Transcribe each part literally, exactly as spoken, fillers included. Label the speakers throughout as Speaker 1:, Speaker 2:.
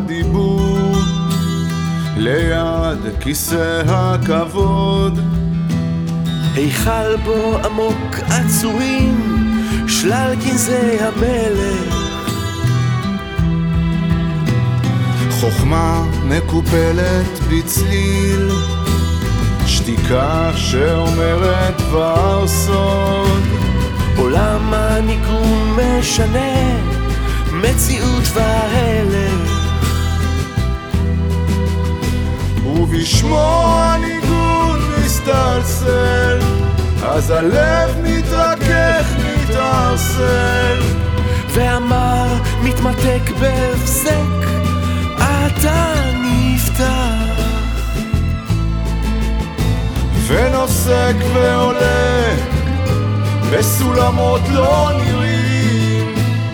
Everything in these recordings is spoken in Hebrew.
Speaker 1: הדיבור ליד כיסא הכבוד.
Speaker 2: היכל בו עמוק עצורים שלל גנזי המלך,
Speaker 1: חוכמה מקופלת בצליל, שתיקה שאומרת דבר סוד.
Speaker 2: עולם הניגון משנה מציאות והלך,
Speaker 1: ובשמו הניגון מסתלסל, אז הלב מתרכך מתערסל,
Speaker 2: ואמר מתמתק בהפסק, אתה נפתח
Speaker 1: ונוסק ועולה בסולמות לא נראים.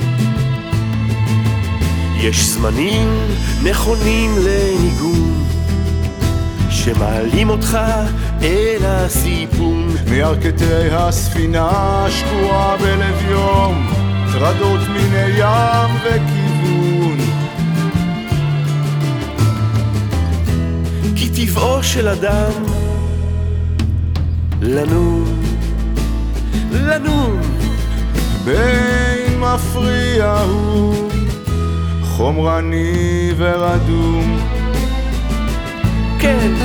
Speaker 2: יש זמנים נכונים לניגון שמעלים אותך אל הסיפון.
Speaker 1: מירכתי הספינה שקועה בלב יום, טרדות מיני ים וכיוון.
Speaker 2: כי טבעו של אדם לנון, לנון
Speaker 1: בין מפריע הוא, חומרני ורדום.
Speaker 2: כן,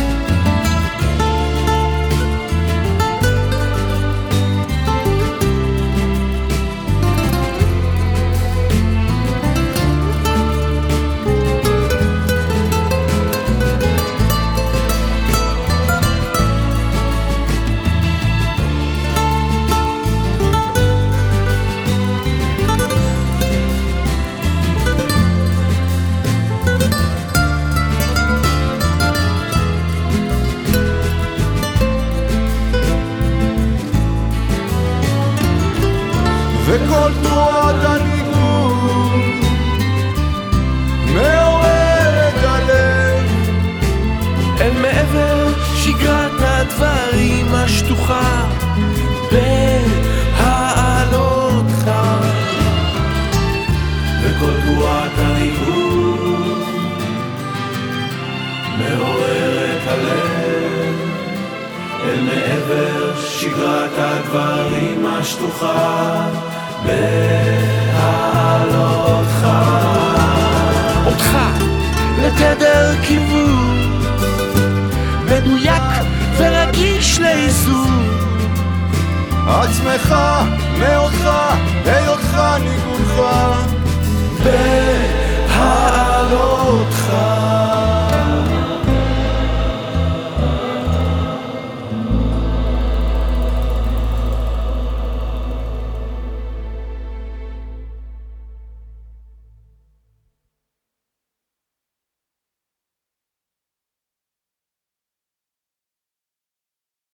Speaker 1: וכל תנועת הניגון מעוררת הלב
Speaker 2: אל מעבר שגרת הדברים השטוחה בהעלות חם.
Speaker 3: וכל תנועת הניגון מעוררת הלב אל מעבר שגרת הדברים השטוחה בהעלותך
Speaker 2: אותך לתדר כיוון מדויק ורגיש לאיזון.
Speaker 1: עצמך